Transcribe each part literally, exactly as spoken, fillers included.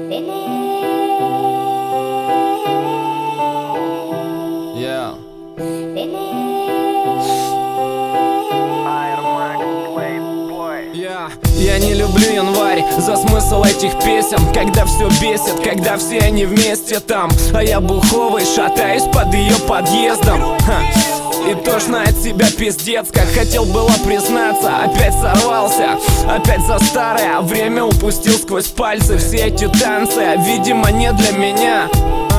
Yeah. Yeah. Я не люблю январь за смысл этих песен, когда все бесит, когда все они вместе там, а я буховый шатаюсь под ее подъездом. Ха. И тошно от себя пиздец, как хотел было признаться. Опять сорвался, опять за старое время упустил сквозь пальцы. Все эти танцы, видимо, не для меня.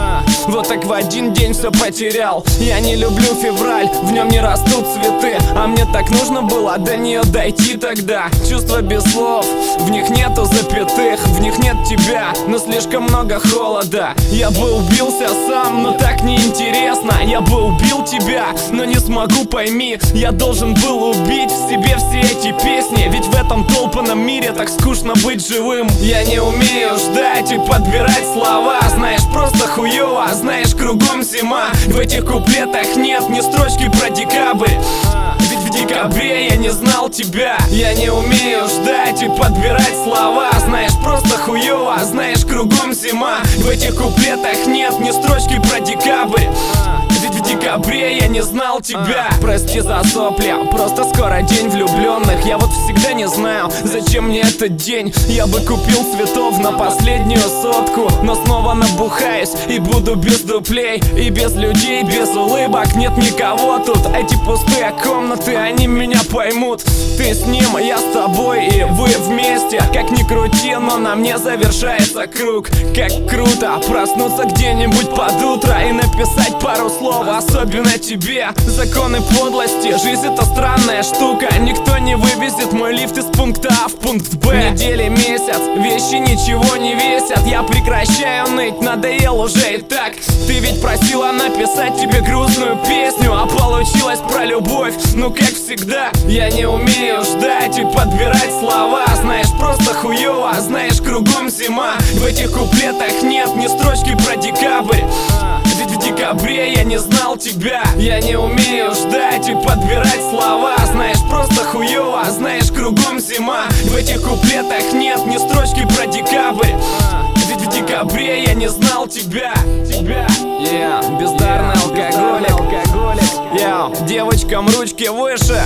Вот так в один день все потерял. Я не люблю февраль, в нем не растут цветы, а мне так нужно было до нее дойти тогда. Чувства без слов, в них нету запятых, в них нет тебя, но слишком много холода. Я бы убился сам, но так неинтересно. Я бы убил тебя, но не смогу, пойми. Я должен был убить в себе все эти песни, ведь в этом толпаном мире так скучно быть живым. Я не умею ждать и подбирать слова, знаешь, просто хуёво. Знаешь, кругом зима, в этих куплетах нет ни строчки про декабрь. Ведь в декабре я не знал тебя. Я не умею ждать и подбирать слова, знаешь, просто хуёво. Знаешь, кругом зима, в этих куплетах нет ни строчки про декабрь. Ведь в декабре я не знал тебя. Прости за сопли, просто скоро день влюбленных. Я вот всегда не знаю, зачем мне этот день. Я бы купил цветов на последнюю сотку, но снова набухаюсь и буду без дуплей, и без людей, без улыбок. Нет никого тут, эти пустые комнаты, они меня поймут. Ты с ним, я с тобой, и вы вместе. Как ни крути, но на мне завершается круг. Как круто проснуться где-нибудь под утро и написать пару слов, особенно тебе. Законы подлости, жизнь это странная штука. Никто не вывезет мой лифт из пункта А в пункт Б. Недели, месяц, вещи ничего не весят. Я прекращаю ныть, надоел уже и так. Ты ведь просила написать тебе грустную песню, а получилось про любовь, ну как всегда. Я не умею ждать и подбирать слова, знаешь, просто хуёво. Знаешь, кругом зима, в этих куплетах нет ни строчки про декабрь. Ведь в декабре я не знал тебя. Я не умею ждать и подбирать слова, знаешь, просто хуёво. Знаешь, кругом зима, в этих куплетах нет ни строчки про декабрь. Ведь в декабре я не знал тебя. Тебя. Yeah, бездарный алкоголик, алкоголик. Yeah, девочкам ручки выше.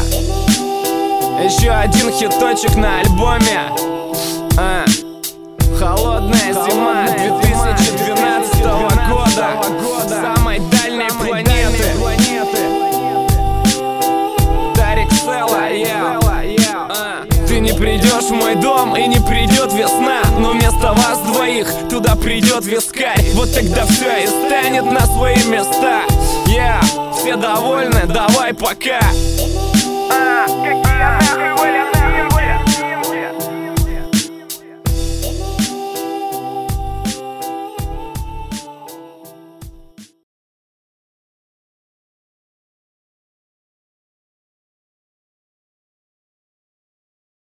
Еще один хиточек на альбоме. а. Холодная зима две тысячи двенадцатого года, самой дальней планеты. Тарик Села, yeah. а. Ты не придешь в мой дом и не придет весна, но вместо вас двоих туда придет вискарь. Вот тогда все и станет на свои места. Yeah. Все довольны, давай пока. а. Какие нахуй были